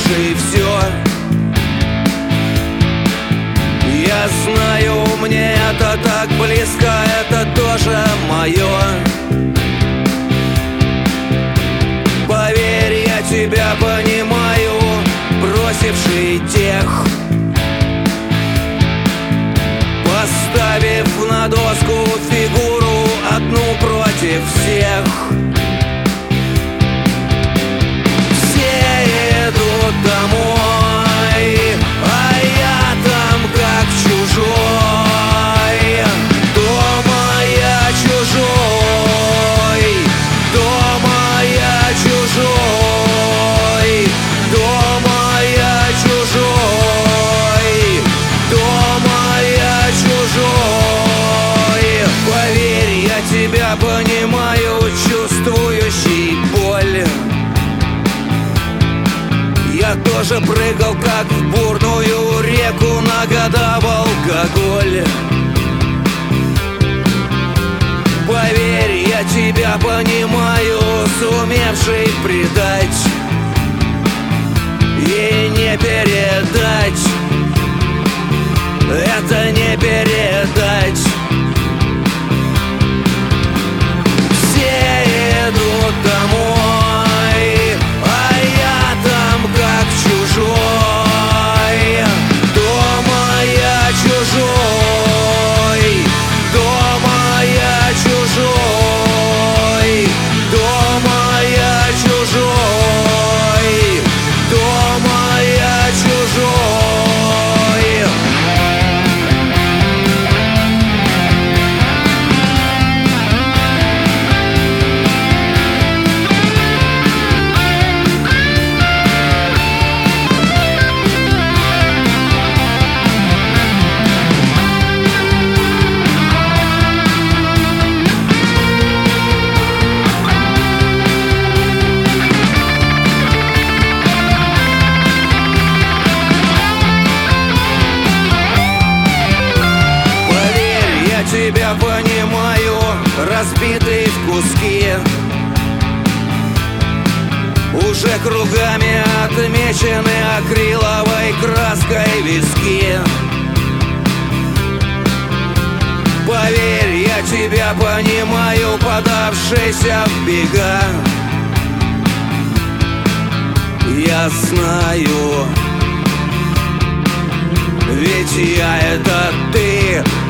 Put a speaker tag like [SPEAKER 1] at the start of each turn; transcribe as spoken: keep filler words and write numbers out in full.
[SPEAKER 1] сумевший все. Я знаю, мне это так близко, это тоже мое. Поверь, я тебя понимаю, бросивший тех, поставив на доску фигуру одну против всех. Все идут домой, а я там как чужой. Дома я чужой, дома я чужой, дома я чужой, дома я чужой. Поверь, я тебя понимаю, чувствующий боль. Я тоже прыгал, как в бурную реку, на года в алкоголь. Поверь, я тебя понимаю, сумевший предать и не передать. Это не передать. Все идут домой, а я там как чужой. Дома я чужой, дома я чужой, дома я чужой, дома я чужой. Тебя понимаю, разбитый в куски, уже кругами отмечены акриловой краской виски. Поверь, я тебя понимаю, подавшийся в бега. Я знаю, ведь я — это ты.